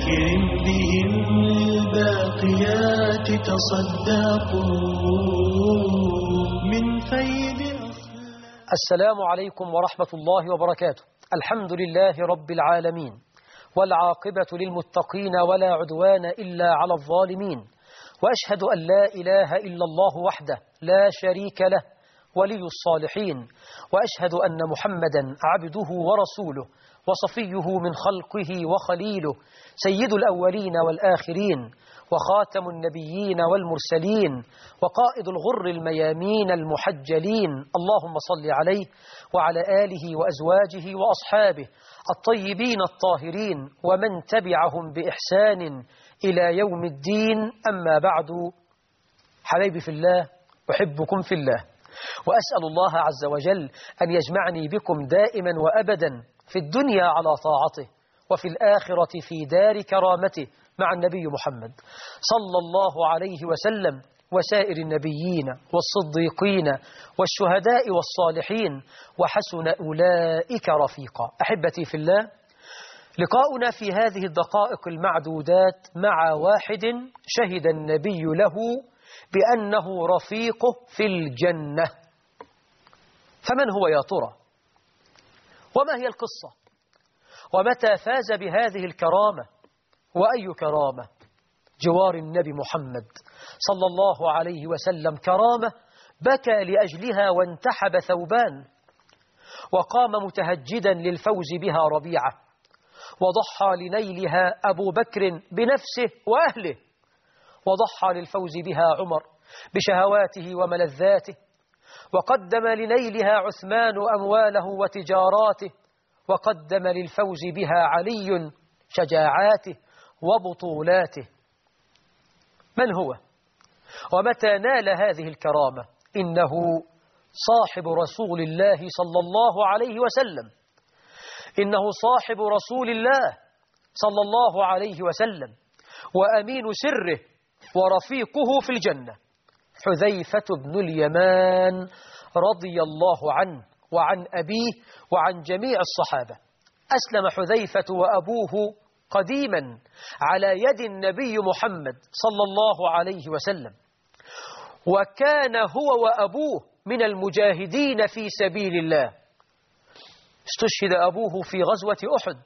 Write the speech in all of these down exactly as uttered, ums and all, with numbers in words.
أكرم بهم الباقيات تصدقوا من فيض. السلام عليكم ورحمة الله وبركاته. الحمد لله رب العالمين، والعاقبة للمتقين ولا عدوان إلا على الظالمين، وأشهد أن لا إله إلا الله وحده لا شريك له ولي الصالحين، وأشهد أن محمدا عبده ورسوله وصفيه من خلقه وخليله، سيد الأولين والآخرين، وخاتم النبيين والمرسلين، وقائد الغر الميامين المحجلين. اللهم صل عليه وعلى آله وأزواجه وأصحابه الطيبين الطاهرين ومن تبعهم بإحسان إلى يوم الدين. أما بعد، حبايبي في الله، أحبكم في الله، وأسأل الله عز وجل أن يجمعني بكم دائما وأبدا في الدنيا على طاعته، وفي الآخرة في دار كرامته مع النبي محمد صلى الله عليه وسلم وسائر النبيين والصديقين والشهداء والصالحين، وحسن أولئك رفيقا. أحبتي في الله، لقاؤنا في هذه الدقائق المعدودات مع واحد شهد النبي له بأنه رفيقه في الجنة. فمن هو يا ترى؟ وما هي القصة؟ ومتى فاز بهذه الكرامة؟ وأي كرامة؟ جوار النبي محمد صلى الله عليه وسلم، كرامة بكى لأجلها وانتحب ثوبان، وقام متهجدا للفوز بها ربيعة، وضحى لنيلها أبو بكر بنفسه وأهله، وضحى للفوز بها عمر بشهواته وملذاته، وقدم لنيلها عثمان أمواله وتجاراته، وقدم للفوز بها علي شجاعاته وبطولاته. من هو؟ ومتى نال هذه الكرامة؟ إنه صاحب رسول الله صلى الله عليه وسلم، إنه صاحب رسول الله صلى الله عليه وسلم، وأمين سره ورفيقه في الجنة، حذيفة بن اليمان رضي الله عنه وعن أبيه وعن جميع الصحابة. أسلم حذيفة وأبوه قديما على يد النبي محمد صلى الله عليه وسلم، وكان هو وأبوه من المجاهدين في سبيل الله. استشهد أبوه في غزوة أحد،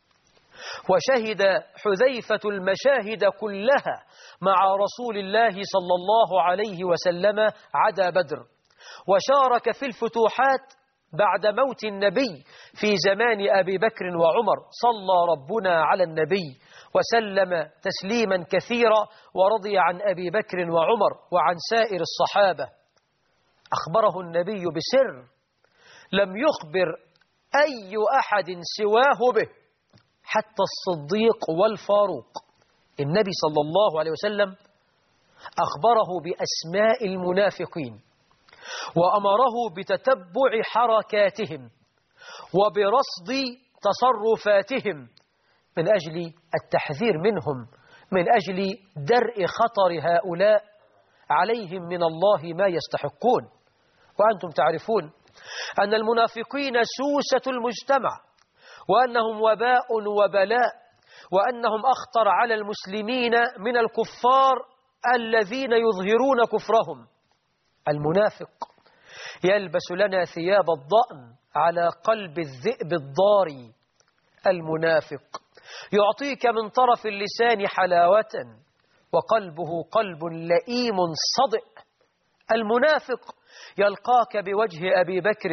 وشهد حذيفة المشاهد كلها مع رسول الله صلى الله عليه وسلم عدا بدر، وشارك في الفتوحات بعد موت النبي في زمان أبي بكر وعمر. صلى ربنا على النبي وسلم تسليما كثيرا، ورضي عن أبي بكر وعمر وعن سائر الصحابة. أخبره النبي بسر لم يخبر أي أحد سواه به، حتى الصديق والفاروق. النبي صلى الله عليه وسلم أخبره بأسماء المنافقين، وأمره بتتبع حركاتهم وبرصد تصرفاتهم من أجل التحذير منهم، من أجل درء خطر هؤلاء عليهم من الله ما يستحقون. وأنتم تعرفون أن المنافقين سوسة المجتمع، وأنهم وباء وبلاء، وأنهم أخطر على المسلمين من الكفار الذين يظهرون كفرهم. المنافق يلبس لنا ثياب الضأن على قلب الذئب الضاري. المنافق يعطيك من طرف اللسان حلاوة، وقلبه قلب لئيم صدئ. المنافق يلقاك بوجه أبي بكر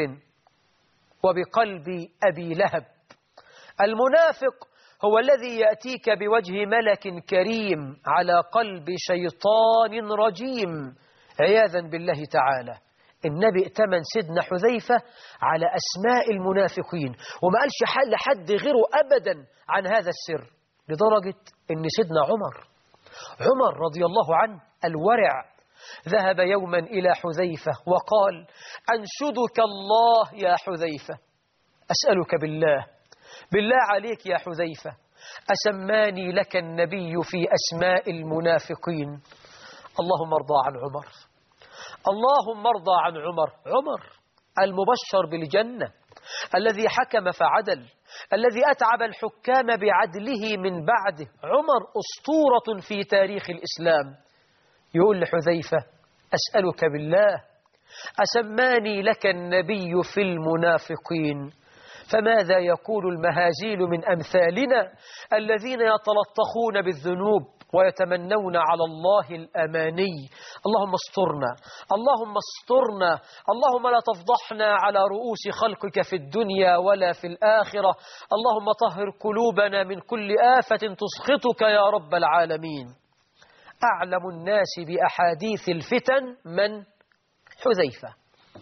وبقلب أبي لهب. المنافق هو الذي يأتيك بوجه ملك كريم على قلب شيطان رجيم، عياذا بالله تعالى. النبي ائتمن سيدنا حذيفة على أسماء المنافقين، وما قالش حل حد غيره أبدا عن هذا السر، لدرجة أن سيدنا عمر عمر رضي الله عنه الورع ذهب يوما إلى حذيفة وقال: أنشدك الله يا حذيفة، أسألك بالله بالله عليك يا حذيفة، أسماني لك النبي في أسماء المنافقين. اللهم ارضى عن عمر، اللهم ارضى عن عمر. عمر المبشر بالجنة، الذي حكم فعدل، الذي أتعب الحكام بعدله من بعده، عمر أسطورة في تاريخ الإسلام، يقول لحذيفة: أسألك بالله أسماني لك النبي في المنافقين، فماذا يقول المهازيل من أمثالنا الذين يتلطخون بالذنوب ويتمنون على الله الأماني؟ اللهم استرنا، اللهم استرنا، اللهم لا تفضحنا على رؤوس خلقك في الدنيا ولا في الآخرة، اللهم طهر قلوبنا من كل آفة تسخطك يا رب العالمين. أعلم الناس بأحاديث الفتن من؟ حذيفة.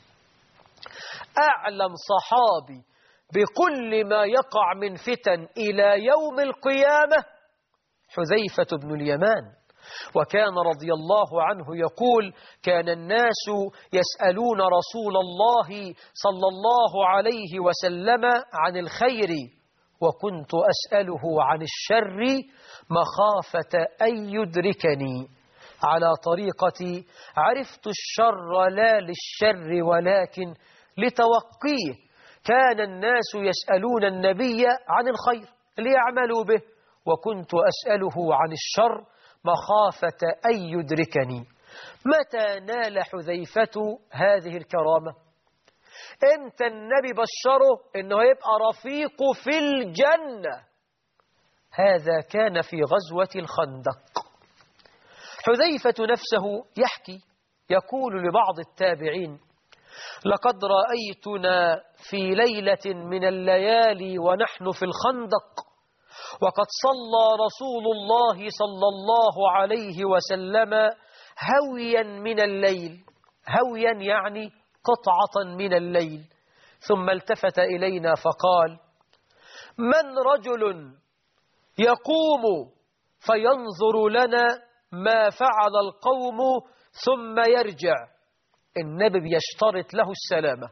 أعلم صحابي بكل ما يقع من فتن إلى يوم القيامة حذيفة بن اليمان. وكان رضي الله عنه يقول: كان الناس يسألون رسول الله صلى الله عليه وسلم عن الخير، وكنت أسأله عن الشر مخافة أن يدركني، على طريقة عرفت الشر لا للشر ولكن لتوقيه. كان الناس يسألون النبي عن الخير ليعملوا به، وكنت أسأله عن الشر مخافة أن يدركني. متى نال حذيفة هذه الكرامة؟ امتى النبي بشره انه يبقى رفيقه في الجنة؟ هذا كان في غزوة الخندق. حذيفة نفسه يحكي، يقول لبعض التابعين: لقد رأيتنا في ليلة من الليالي ونحن في الخندق، وقد صلى رسول الله صلى الله عليه وسلم هويا من الليل، هويا يعني قطعة من الليل، ثم التفت إلينا فقال: من رجل يقوم فينظر لنا ما فعل القوم ثم يرجع؟ النبي بيشترط له السلامة.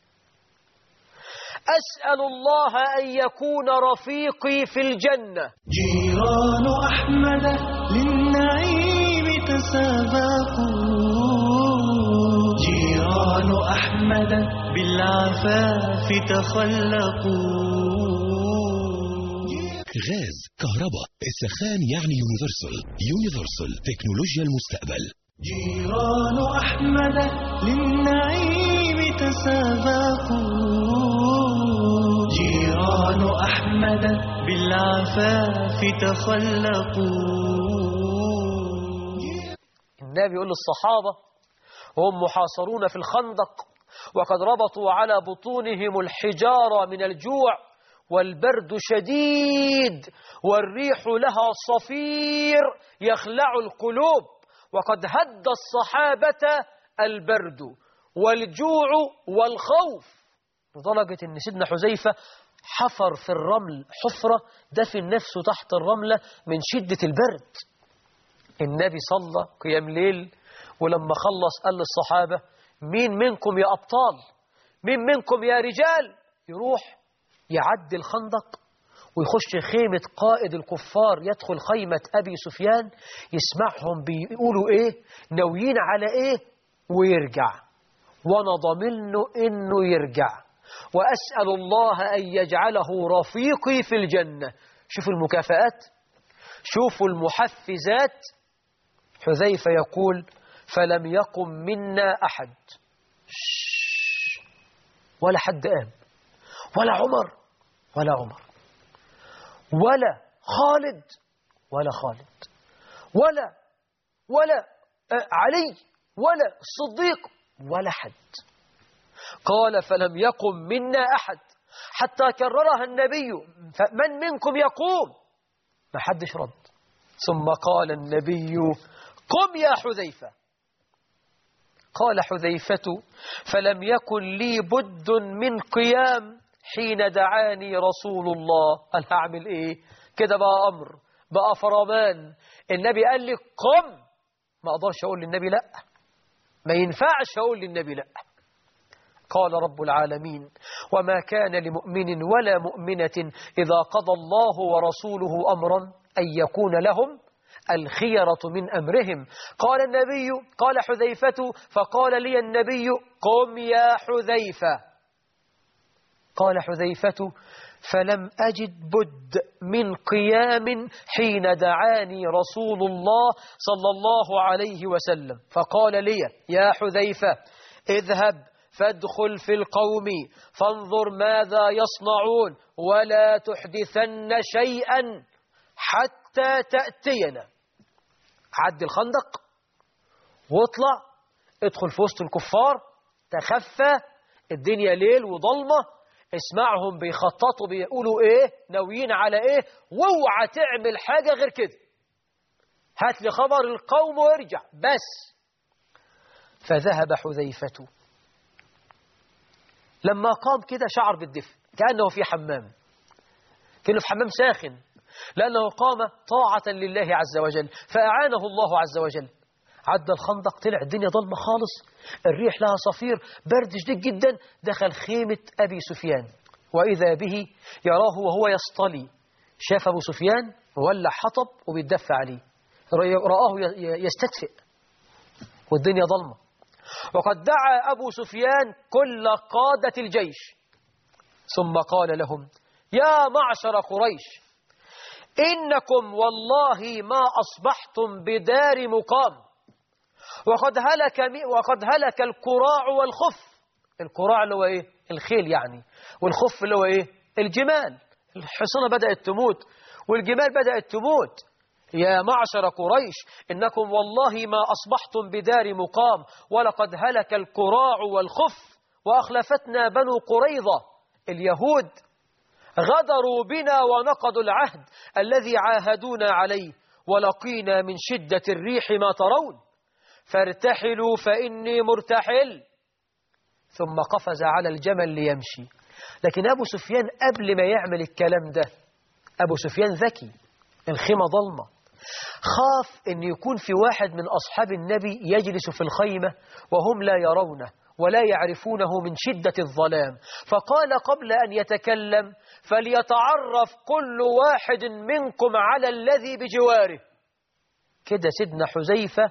أسأل الله أن يكون رفيقي في الجنة. جيران أحمد للنعيم تسابقوا، جيران أحمد بالعفاف تخلقوا. غاز، كهرباء، السخان يعني يونيفرسال. يونيفرسال تكنولوجيا المستقبل. جيران أحمد للنعيم تسابقوا، جيران أحمد بالعفاف تخلقوا. النبي يقول للصحابة وهم محاصرون في الخندق، وقد ربطوا على بطونهم الحجارة من الجوع، والبرد شديد والريح لها صفير يخلع القلوب، وقد هد الصحابة البرد والجوع والخوف، لدرجة أن سيدنا حذيفة حفر في الرمل حفرة دفن نفسه تحت الرملة من شدة البرد. النبي صلى قيام ليل، ولما خلص قال للصحابة: مين منكم يا أبطال، مين منكم يا رجال يروح يعدي الخندق ويخش خيمة قائد الكفار، يدخل خيمة أبي سفيان، يسمعهم بيقولوا إيه، ناويين على إيه، ويرجع، وأنا ضمنه إنه يرجع، وأسأل الله أن يجعله رفيقي في الجنة. شوفوا المكافآت، شوفوا المحفزات. حذيفة يقول: فلم يقم منا أحد، ولا حد قام، ولا عمر ولا عمر ولا خالد ولا خالد ولا ولا علي ولا الصديق ولا حد. قال: فلم يقم منا أحد، حتى كررها النبي: من منكم يقوم؟ ما حدش رد. ثم قال النبي: قم يا حذيفة. قال حذيفة: فلم يكن لي بد من قيام حين دعاني رسول الله. قال: هعمل ايه كده بقى؟ أمر بقى فرمان. النبي قال لي قم، ما أقدرش أقول للنبي لا، ما ينفعش أقول للنبي لا. قال رب العالمين: وما كان لمؤمن ولا مؤمنة إذا قضى الله ورسوله أمرا أن يكون لهم الخيرة من أمرهم. قال النبي، قال حذيفة: فقال لي النبي: قم يا حذيفة. قال حذيفة: فلم أجد بد من قيام حين دعاني رسول الله صلى الله عليه وسلم فقال لي يا حذيفة اذهب فادخل في القوم فانظر ماذا يصنعون ولا تحدثن شيئا حتى تأتينا. عد الخندق واطلع ادخل في وسط الكفار، تخفى، الدنيا ليل وظلمة، اسمعهم بيخططوا بيقولوا ايه، ناويين على ايه، واوعى تعمل حاجة غير كده، هات لي خبر القوم وارجع بس. فذهب حذيفة، لما قام كده شعر بالدفء كأنه في حمام، كأنه في حمام ساخن، لأنه قام طاعة لله عز وجل فأعانه الله عز وجل. عدى الخندق، طلع الدنيا ظلمة خالص، الريح لها صفير، برد شديد جدا. دخل خيمة أبي سفيان وإذا به يراه وهو يصطلي، شاف أبو سفيان وولع حطب وبيتدفع عليه، رآه يستدفئ والدنيا ظلمة. وقد دعا أبو سفيان كل قادة الجيش ثم قال لهم يا معشر قريش إنكم والله ما أصبحتم بدار مقام، وقد هلك وقد هلك الكراع والخف. الكراع اللي هو ايه؟ الخيل يعني، والخف اللي هو ايه؟ الجمال. الحصانة بدأت تموت والجمال بدأت تموت. يا معشر قريش إنكم والله ما أصبحتم بدار مقام، ولقد هلك الكراع والخف، وأخلفتنا بنو قريظة اليهود غدروا بنا ونقضوا العهد الذي عاهدونا عليه، ولقينا من شدة الريح ما ترون، فارتحلوا فإني مرتحل. ثم قفز على الجمل ليمشي. لكن أبو سفيان قبل ما يعمل الكلام ده، أبو سفيان ذكي، الخيمة ظلمة، خاف أن يكون في واحد من أصحاب النبي يجلس في الخيمة وهم لا يرونه ولا يعرفونه من شدة الظلام، فقال قبل أن يتكلم فليتعرف كل واحد منكم على الذي بجواره. كده سيدنا حذيفة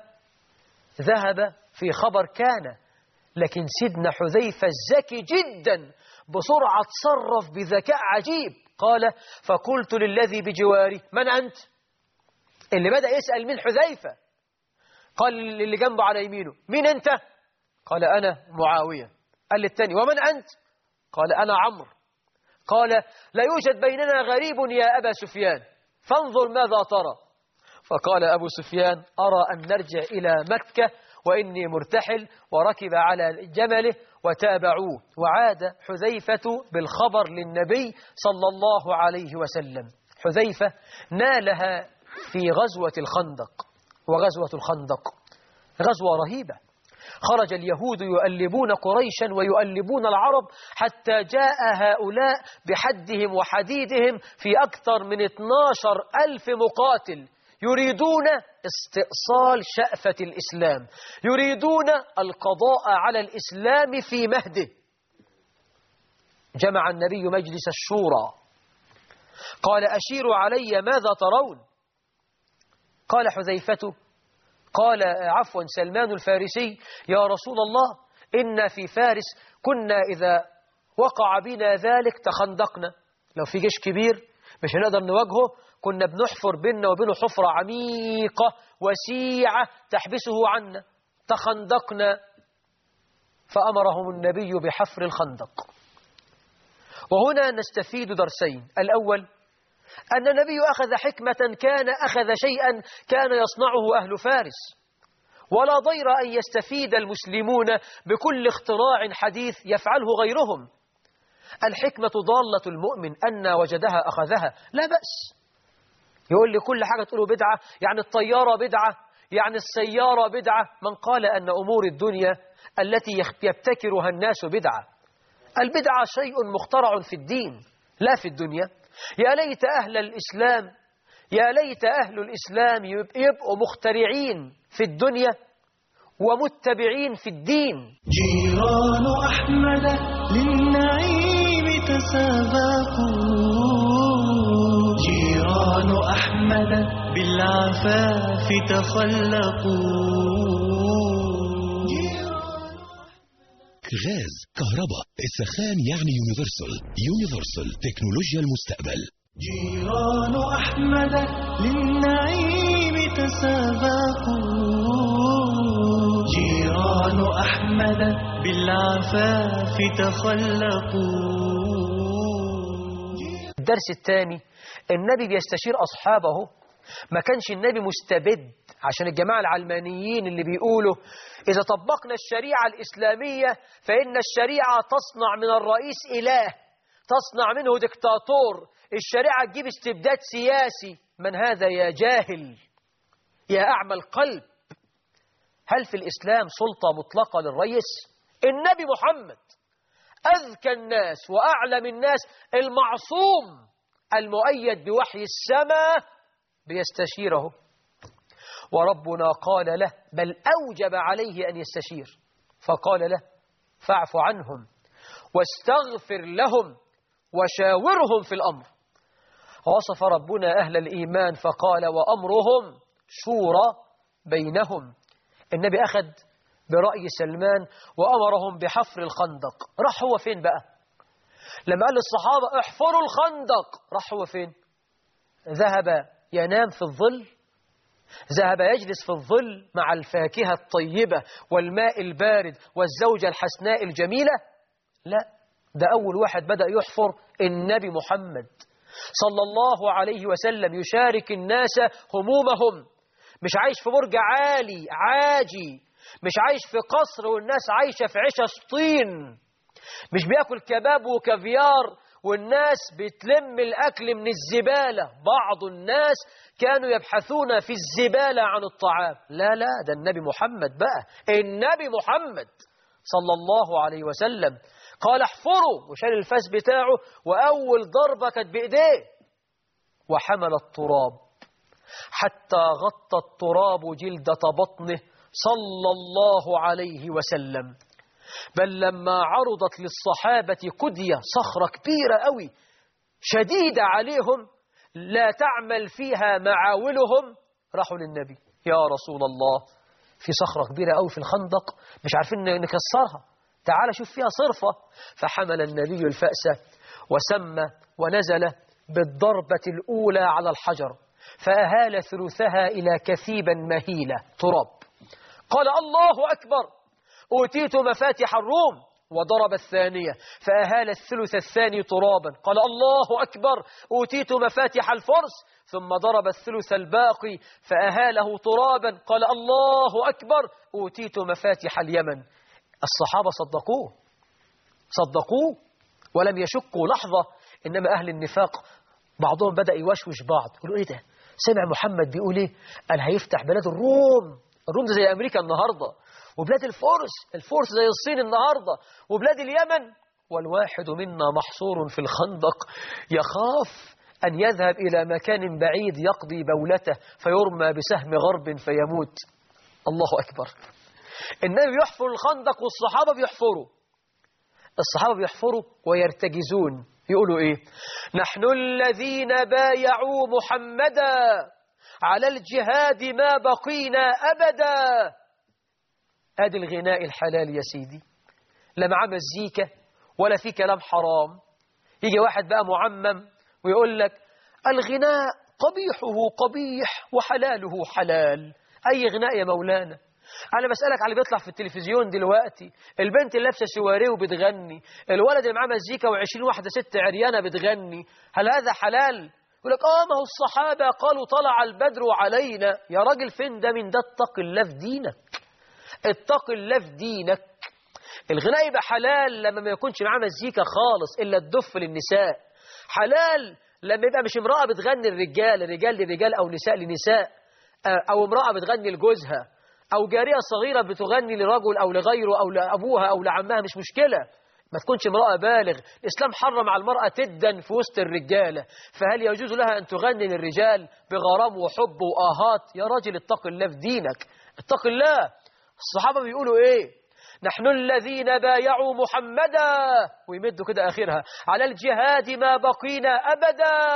ذهب في خبر كان، لكن سيدنا حذيفة ذكي جدا، بسرعة تصرف بذكاء عجيب. قال فقلت للذي بجواري من أنت؟ اللي بدأ يسأل من حذيفة، قال اللي جنبه على يمينه مين أنت؟ قال أنا معاوية. قال للتاني ومن أنت؟ قال أنا عمرو. قال لا يوجد بيننا غريب يا أبا سفيان، فانظر ماذا ترى. فقال أبو سفيان أرى أن نرجع إلى مكة وإني مرتحل، وركب على جمله وتابعوه. وعاد حذيفة بالخبر للنبي صلى الله عليه وسلم. حذيفة نالها في غزوة الخندق، وغزوة الخندق غزوة رهيبة، خرج اليهود يؤلبون قريشا ويؤلبون العرب حتى جاء هؤلاء بحدهم وحديدهم في أكثر من اثني عشر ألف مقاتل يريدون استئصال شأفة الإسلام، يريدون القضاء على الإسلام في مهده. جمع النبي مجلس الشورى، قال أشيروا علي ماذا ترون؟ قال حذيفة قال عفوا سلمان الفارسي يا رسول الله إن في فارس كنا إذا وقع بنا ذلك تخندقنا، لو في جيش كبير مش هنقدر نواجهه كنا بنحفر بيننا وبينه حفرة عميقة وسيعة تحبسه عنا، تخندقنا. فأمرهم النبي بحفر الخندق. وهنا نستفيد درسين. الأول أن النبي أخذ حكمة كان أخذ شيئا كان يصنعه أهل فارس، ولا ضير أن يستفيد المسلمون بكل اختراع حديث يفعله غيرهم. الحكمة ضالة المؤمن، أن وجدها أخذها لا بأس. يقول لي كل حاجة تقوله بدعة، يعني الطيارة بدعة، يعني السيارة بدعة. من قال أن أمور الدنيا التي يبتكرها الناس بدعة؟ البدعة شيء مخترع في الدين لا في الدنيا. يا ليت أهل الإسلام يا ليت أهل الإسلام يبقوا مخترعين في الدنيا ومتبعين في الدين. جيران أحمد للنعيم تسابقوا، جيران أحمد بالعفاف تخلقوا. غاز، كهرباء، السخان يعني يونيفرسال. يونيفرسال تكنولوجيا المستقبل. جيران أحمد للنعيم تسابقوا، جيران أحمد بالعفاف تخلقوا. الدرس الثاني، النبي بيستشير أصحابه. ما كانش النبي مستبد عشان الجماعة العلمانيين اللي بيقولوا إذا طبقنا الشريعة الإسلامية فإن الشريعة تصنع من الرئيس إله، تصنع منه دكتاتور، الشريعة تجيب استبداد سياسي. من هذا يا جاهل يا أعمى القلب؟ هل في الإسلام سلطة مطلقة للرئيس؟ النبي محمد أذكى الناس وأعلم الناس، المعصوم المؤيد بوحي السماء، بيستشيره. وربنا قال له، بل أوجب عليه أن يستشير، فقال له فاعف عنهم واستغفر لهم وشاورهم في الأمر. وصف ربنا أهل الإيمان فقال وأمرهم شورى بينهم. النبي أخذ برأي سلمان وأمرهم بحفر الخندق. راح هو فين بقى؟ لما قال للصحابة احفروا الخندق، راح هو فين؟ ذهب ينام في الظل؟ ذهب يجلس في الظل مع الفاكهة الطيبة والماء البارد والزوجة الحسناء الجميلة؟ لا، ده أول واحد بدأ يحفر النبي محمد صلى الله عليه وسلم، يشارك الناس همومهم. مش عايش في برج عالي عاجي، مش عايش في قصر والناس عايشة في عشش طين، مش بيأكل كباب وكافيار والناس بتلم الأكل من الزبالة. بعض الناس كانوا يبحثون في الزبالة عن الطعام. لا لا، ده النبي محمد بقى، النبي محمد صلى الله عليه وسلم قال احفروا، وشال الفاس بتاعه وأول ضربة كانت بإيديه، وحمل التراب حتى غطى التراب جلدة بطنه صلى الله عليه وسلم. بل لما عرضت للصحابة كدية، صخرة كبيرة قوي شديدة عليهم لا تعمل فيها معاولهم، راحوا للنبي يا رسول الله في صخرة كبيرة قوي في الخندق مش عارفين نكسرها، تعال شوف فيها صرفة. فحمل النبي الفأس وسمى ونزل بالضربة الأولى على الحجر، فأهال ثلثها إلى كثيبا مهيلة تراب. قال الله أكبر، أوتيت مفاتح الروم، وضرب الثانية فأهال الثلث الثاني ترابا. قال الله أكبر، أوتيت مفاتح الفرس، ثم ضرب الثلث الباقي فأهاله ترابا. قال الله أكبر، أوتيت مفاتح اليمن. الصحابة صدقوه صدقوه ولم يشكوا لحظة. إنما أهل النفاق بعضهم بدأ يوشوش بعض، يقولوا إيه ده؟ سمع محمد بيقول إيه؟ قال هيفتح بلاد الروم. الروم ده زي أمريكا النهاردة، وبلاد الفرس الفرس زي الصين النهاردة، وبلاد اليمن، والواحد منا محصور في الخندق يخاف أن يذهب إلى مكان بعيد يقضي بولته فيرمى بسهم غرب فيموت. الله أكبر. النبي يحفر الخندق والصحابة بيحفروا. الصحابة بيحفروا ويرتجزون، يقولوا إيه؟ نحن الذين بايعوا محمدا على الجهاد ما بقينا أبدا. ادي الغناء الحلال يا سيدي، لا معاه مزيكا ولا في كلام حرام. يجي واحد بقى معمم ويقول لك الغناء قبيحه قبيح وحلاله حلال. أي غناء يا مولانا؟ أنا بسألك على اللي بيطلع في التلفزيون دلوقتي، البنت اللي لابسة سواريه وبتغني، الولد اللي معاه مزيكا وعشرين واحدة ست عريانة بتغني، هل هذا حلال؟ يقول لك آه ما هو الصحابة قالوا طلع البدر علينا. يا راجل فين ده من ده؟ اتق الله في دينك، اتق الله في دينك. الغناء يبقى حلال لما ما يكونش معاه مزيكا خالص إلا الدف للنساء. حلال لما يبقى مش امرأة بتغني الرجال، الرجال لرجال أو نساء لنساء، أو امرأة بتغني لجوزها، أو جارية صغيرة بتغني لرجل أو لغيره أو لأبوها أو لعمها، مش مشكلة، ما تكونش امرأة بالغ. الإسلام حرم على المرأة تدا في وسط الرجالة، فهل يجوز لها أن تغني للرجال بغرام وحب وآهات؟ يا راجل اتق الله في دينك، اتق الله. الصحابة بيقولوا إيه؟ نحن الذين بايعوا محمدا، ويمدوا كده آخرها، على الجهاد ما بقينا أبدا.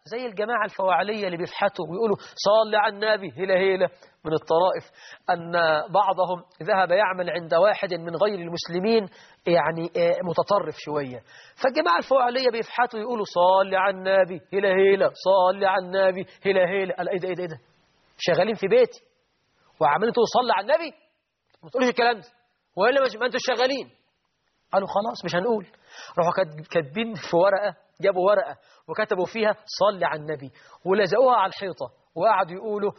زي الجماعة الفواعلية اللي بيفحتوا ويقولوا صل على النبي هلا هلا. من الطرائف أن بعضهم ذهب يعمل عند واحد من غير المسلمين يعني متطرف شوية، فالجماعة الفواعلية بيفحتوا يقولوا صل على النبي هلا هلا، صل على النبي هلا هلا. قال ايه ده ايه ده ايه ده، شغالين في بيتي وعمالين تقولوا صل على النبي؟ ما تقولوش الكلام ده، وإلا ما انتوا شغالين. قالوا خلاص مش هنقول. راحوا كاتبين في ورقة، جابوا ورقة وكتبوا فيها صل على النبي ولزقوها على الحيطة وقعدوا يقولوا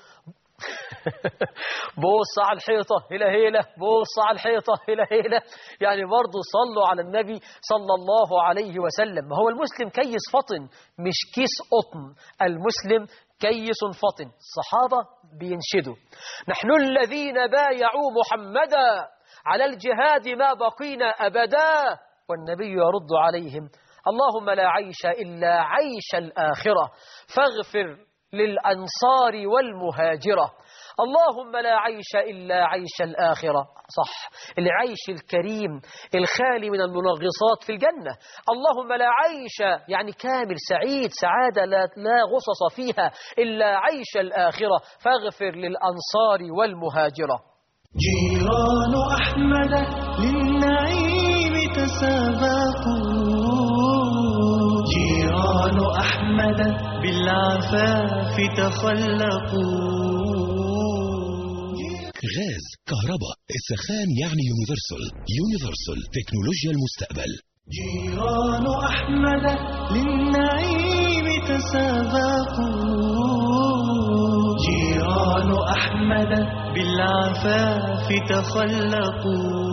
بص على الحيطة هلا هلا، بص على الحيطة هلا هلا. يعني برضو صلوا على النبي صلى الله عليه وسلم. ما هو المسلم كيس فطن مش كيس قطن، المسلم كيس فطن. الصحابة بينشدوا نحن الذين بايعوا محمدا على الجهاد ما بقينا أبدا، والنبي يرد عليهم اللهم لا عيش إلا عيش الآخرة فاغفر للأنصار والمهاجرة. اللهم لا عيش إلا عيش الآخرة، صح، العيش الكريم الخالي من المنغصات في الجنة. اللهم لا عيش يعني كامل سعيد سعادة لا, لا غصص فيها إلا عيش الآخرة فاغفر للأنصار والمهاجرة. جيران أحمد للنعيم تسابقوا، جيران أحمد بالعفاف تخلقوا. غاز، كهرباء، السخان يعني يونيفرسال. يونيفرسال تكنولوجيا المستقبل. جيران أحمد للنعيم تسابقوا، جيران أحمد بالعفاف تخلقوا.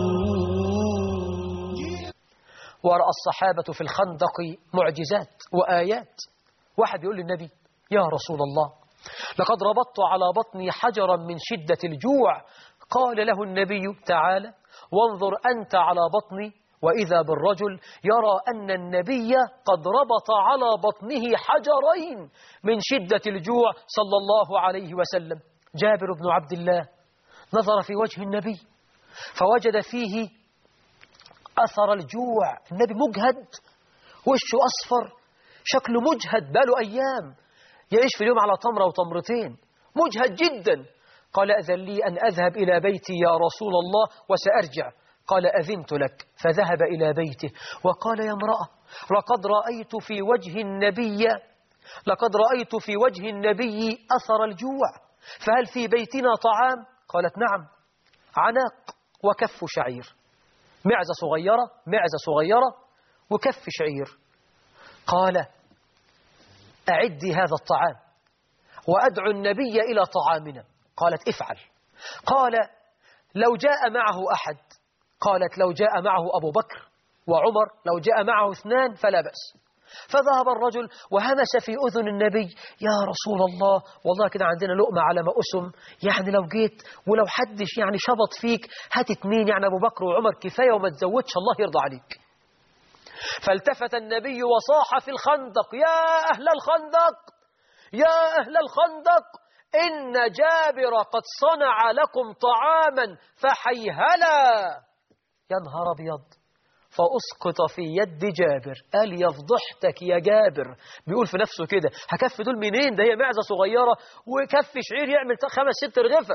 ورأى الصحابة في الخندق معجزات وآيات. واحد يقول للنبي يا رسول الله لقد ربطت على بطني حجرا من شدة الجوع. قال له النبي تعالى وانظر أنت على بطني، وإذا بالرجل يرى أن النبي قد ربط على بطنه حجرين من شدة الجوع صلى الله عليه وسلم. جابر بن عبد الله نظر في وجه النبي فوجد فيه أثر الجوع. النبي مجهد، وشه أصفر، شكله مجهد باله أيام يعيش في اليوم على تمرة وتمرتين، مجهد جدا. قال أذن لي أن أذهب إلى بيتي يا رسول الله وسأرجع. قال أذنت لك. فذهب إلى بيته وقال يا امرأة لقد رأيت في وجه النبي لقد رأيت في وجه النبي أثر الجوع، فهل في بيتنا طعام؟ قالت نعم، عناق وكف شعير، معزة صغيرة معزة صغيرة وكف شعير. قال أعدي هذا الطعام وأدعو النبي إلى طعامنا. قالت افعل. قال لو جاء معه أحد، قالت لو جاء معه أبو بكر وعمر، لو جاء معه اثنان فلا بأس. فذهب الرجل وهمس في أذن النبي يا رسول الله والله كده عندنا لقمة على ما أسم، يعني لو جيت ولو حدش يعني شبط فيك هات اتنين، يعني أبو بكر وعمر كفاية وما تزودش الله يرضى عليك. فالتفت النبي وصاح في الخندق يا أهل الخندق يا أهل الخندق إن جابر قد صنع لكم طعاما فحيهلا. يا نهار أبيض. فأسقط في يد جابر. قال يفضحتك يا جابر، بيقول في نفسه كده هكف دول منين، ده هي معزة صغيرة وكف شعير يعمل خمس ست رغفة.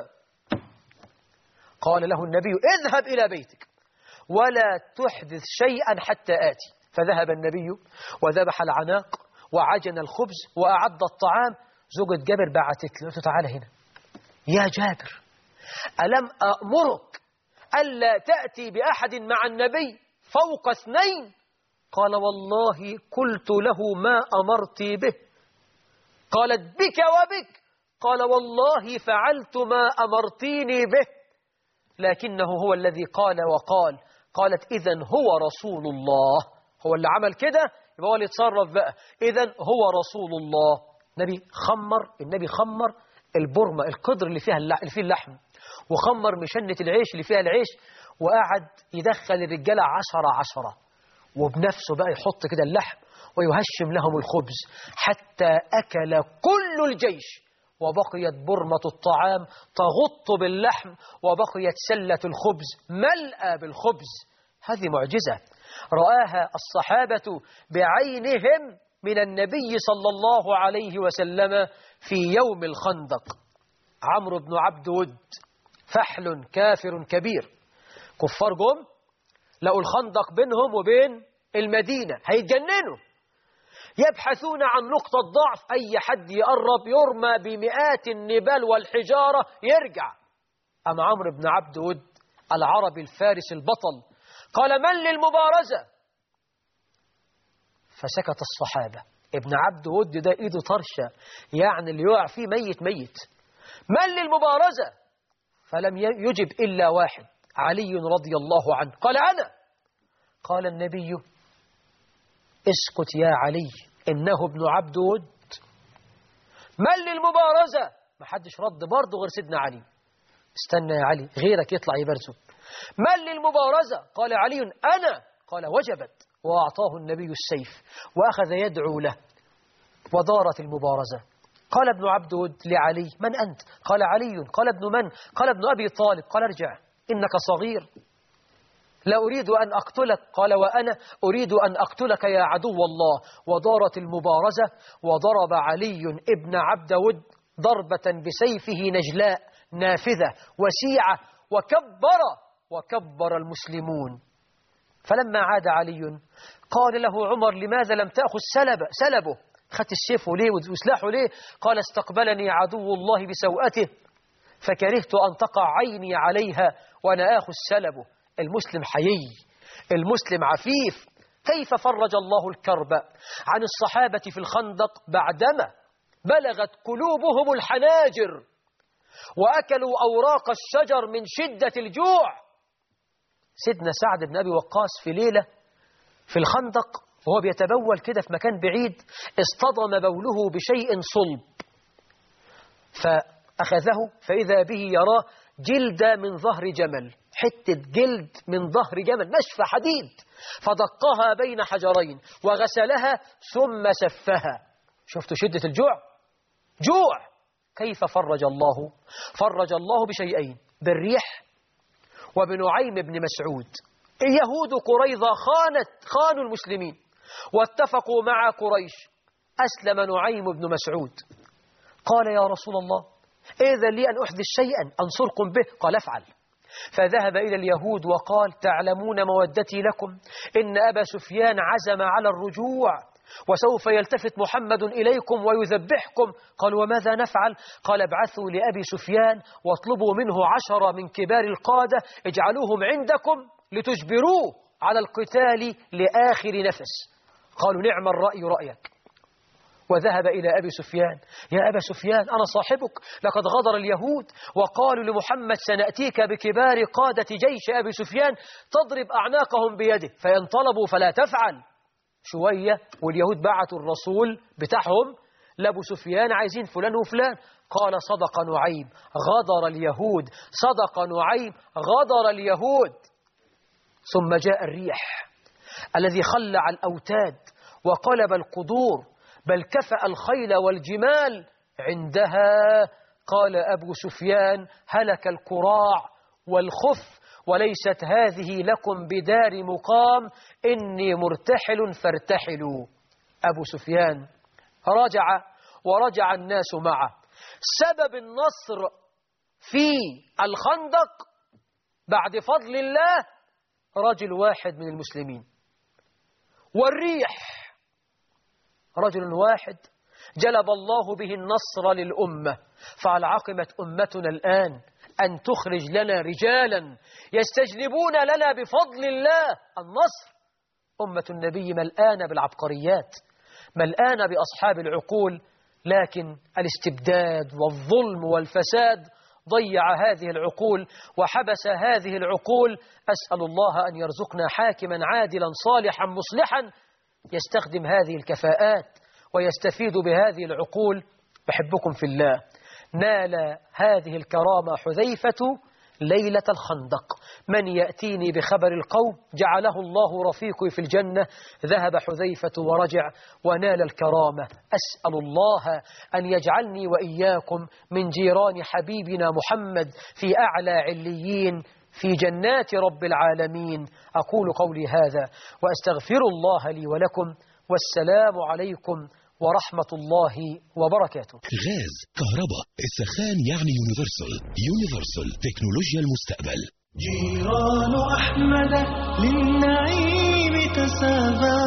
قال له النبي اذهب إلى بيتك ولا تحدث شيئا حتى آتي. فذهب النبي وذبح العناق وعجن الخبز وأعد الطعام. زوجة جابر بعتت له تعالى هنا يا جابر ألم أأمرك ألا تأتي بأحد مع النبي فوق اثنين؟ قال والله قلت له ما أمرت به. قالت بك وبك. قال والله فعلت ما أمرتيني به، لكنه هو الذي قال وقال. قالت إذن هو رسول الله، هو اللي عمل كده يبقى هو اللي يتصرف بقى، إذن هو رسول الله. النبي خمر النبي خمر البرمة القدر اللي فيها اللي فيه اللحم، وخمر مشنة العيش اللي فيها العيش، وقعد يدخل الرجالة عشرة عشرة، وبنفسه بقى يحط كده اللحم ويهشم لهم الخبز حتى أكل كل الجيش، وبقيت برمة الطعام تغط باللحم، وبقيت سلة الخبز ملأى بالخبز. هذه معجزة رآها الصحابة بعينهم من النبي صلى الله عليه وسلم في يوم الخندق. عمرو بن عبد ود فحل كافر كبير، كفار جم لقوا الخندق بينهم وبين المدينة، هيتجننوا، يبحثون عن نقطة ضعف، أي حد يقرب يرمى بمئات النبال والحجارة يرجع. أما عمرو بن عبد ود العربي الفارس البطل قال: من للمبارزة؟ فسكت الصحابة. ابن عبد ود ده إيده طرشة، يعني اللي يقع فيه ميت ميت. من للمبارزة؟ فلم يجب إلا واحد، علي رضي الله عنه، قال: أنا. قال النبي: اسكت يا علي، إنه ابن عبد ود. من للمبارزة؟ ما حدش رد برضه غير سيدنا علي. استنى يا علي، غيرك يطلع يبرزه. من للمبارزة؟ قال علي: أنا. قال: وجبت. وأعطاه النبي السيف وأخذ يدعو له، ودارت المبارزة. قال ابن عبد ود لعلي: من أنت؟ قال: علي. قال: ابن من؟ قال: ابن أبي طالب. قال: ارجع، إنك صغير، لا أريد أن أقتلك. قال: وأنا أريد أن أقتلك يا عدو الله. ودارت المبارزة، وضرب علي ابن عبد ود ضربة بسيفه نجلاء نافذة وسيعة، وكبر وكبر المسلمون. فلما عاد علي قال له عمر: لماذا لم تأخذ سلب سلبه؟ خدت السيف ليه وسلاحه ليه؟ قال: استقبلني عدو الله بسوءته فكرهت أن تقع عيني عليها وأنا آخذ سلبه. المسلم حيي، المسلم عفيف. كيف فرج الله الكرب عن الصحابة في الخندق بعدما بلغت قلوبهم الحناجر وأكلوا أوراق الشجر من شدة الجوع. سيدنا سعد بن أبي وقاص في ليلة في الخندق وهو بيتبول كده في مكان بعيد، اصطدم بوله بشيء صلب، فأخذه فإذا به يراه جلد من ظهر جمل، حتة جلد من ظهر جمل نشف حديد، فدقها بين حجرين وغسلها ثم سفها. شفتوا شدة الجوع؟ جوع. كيف فرج الله؟ فرج الله بشيئين: بالريح وبنعيم بن مسعود. اليهود قريظة خانت خانوا المسلمين واتفقوا مع قريش. أسلم نعيم بن مسعود، قال: يا رسول الله، إذن لي أن أحدث شيئا أنصركم به. قال: افعل. فذهب إلى اليهود وقال: تعلمون مودتي لكم، إن أبا سفيان عزم على الرجوع وسوف يلتفت محمد إليكم ويذبحكم. قال: وماذا نفعل؟ قال: ابعثوا لأبي سفيان واطلبوا منه عشرة من كبار القادة، اجعلوهم عندكم لتجبروه على القتال لآخر نفس. قالوا: نعم الرأي رأيك. وذهب إلى أبي سفيان: يا أبا سفيان، أنا صاحبك، لقد غدر اليهود وقالوا لمحمد: سنأتيك بكبار قادة جيش أبي سفيان تضرب أعناقهم بيده، فإن طلبوا فلا تفعل. شوية واليهود بعتوا الرسول بتاعهم لأبو سفيان عايزين فلان وفلان. قال: صدق نعيم، غدر اليهود، صدق نعيم، غدر اليهود. ثم جاء الريح الذي خلع الأوتاد وقلب القدور، بل كفأ الخيل والجمال. عندها قال أبو سفيان: هلك الكراع والخف، وليست هذه لكم بدار مقام، إني مرتحل فارتحلوا. أبو سفيان رجع ورجع الناس معه. سبب النصر في الخندق بعد فضل الله رجل واحد من المسلمين، والريح رجل واحد جلب الله به النصر للأمة. فالعقمت أمتنا الآن أن تخرج لنا رجالا يستجلبون لنا بفضل الله النصر. أمة النبي ملآنة بالعبقريات، ملآنة بأصحاب العقول، لكن الاستبداد والظلم والفساد ضيع هذه العقول وحبس هذه العقول. أسأل الله أن يرزقنا حاكما عادلا صالحا مصلحا يستخدم هذه الكفاءات ويستفيد بهذه العقول. بحبكم في الله. نال هذه الكرامة حذيفة ليلة الخندق. من يأتيني بخبر القوم جعله الله رفيقي في الجنة. ذهب حذيفة ورجع ونال الكرامة. أسأل الله أن يجعلني وإياكم من جيران حبيبنا محمد في أعلى عليين في جنات رب العالمين. أقول قولي هذا وأستغفر الله لي ولكم، والسلام عليكم ورحمة الله وبركاته. غاز، كهرباء، السخان يعني يونيفرسال. يونيفرسال تكنولوجيا المستقبل. جيران أحمد للنعيم تسابقوا.